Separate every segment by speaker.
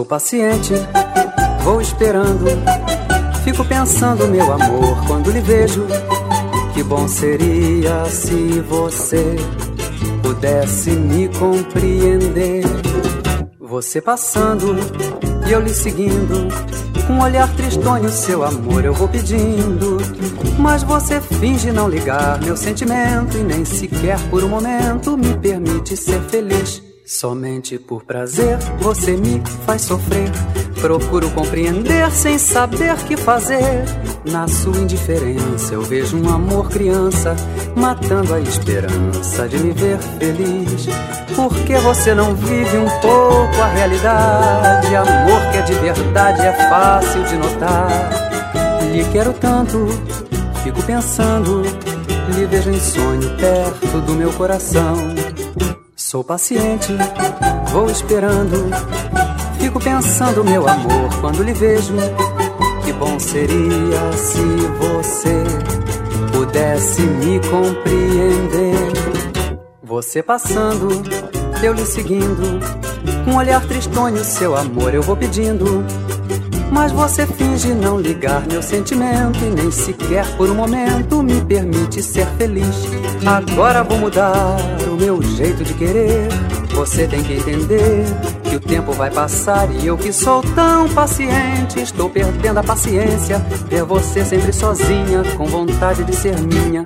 Speaker 1: Sou paciente, vou esperando, fico pensando, meu amor, quando lhe vejo. Que bom seria se você pudesse me compreender. Você passando e eu lhe seguindo, com um olhar tristonho, seu amor eu vou pedindo. Mas você finge não ligar meu sentimento e nem sequer por um momento me permite ser feliz. Somente por prazer você me faz sofrer. Procuro compreender sem saber que fazer. Na sua indiferença eu vejo um amor criança, matando a esperança de me ver feliz. Por que você não vive um pouco a realidade? Amor que é de verdade é fácil de notar. Lhe quero tanto, fico pensando, lhe vejo em sonho perto do meu coração. Sou paciente, vou esperando, fico pensando, meu amor, quando lhe vejo. Que bom seria se você pudesse me compreender. Você passando, eu lhe seguindo, com um olhar tristonho, seu amor eu vou pedindo. Mas você finge não ligar meu sentimento e nem sequer por um momento me permite ser feliz. Agora vou mudar o meu jeito de querer. Você tem que entender que o tempo vai passar e eu que sou tão paciente estou perdendo a paciência. Ver você sempre sozinha, com vontade de ser minha.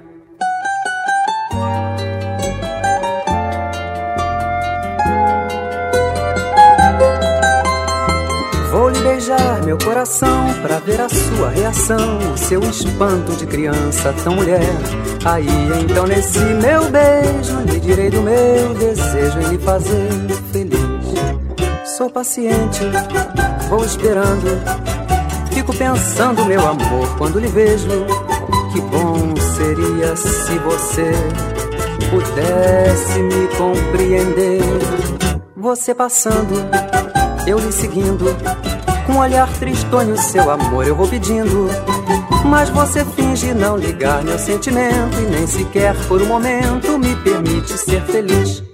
Speaker 1: Vou lhe beijar meu coração pra ver a sua reação, o seu espanto de criança tão mulher. Aí então nesse meu beijo lhe direi do meu desejo em lhe fazer feliz. Sou paciente, vou esperando, fico pensando, meu amor, quando lhe vejo. Que bom seria se você pudesse me compreender. Você passando, eu lhe seguindo, com um olhar tristonho, seu amor eu vou pedindo. Mas você finge não ligar meu sentimento e nem sequer por um momento me permite ser feliz.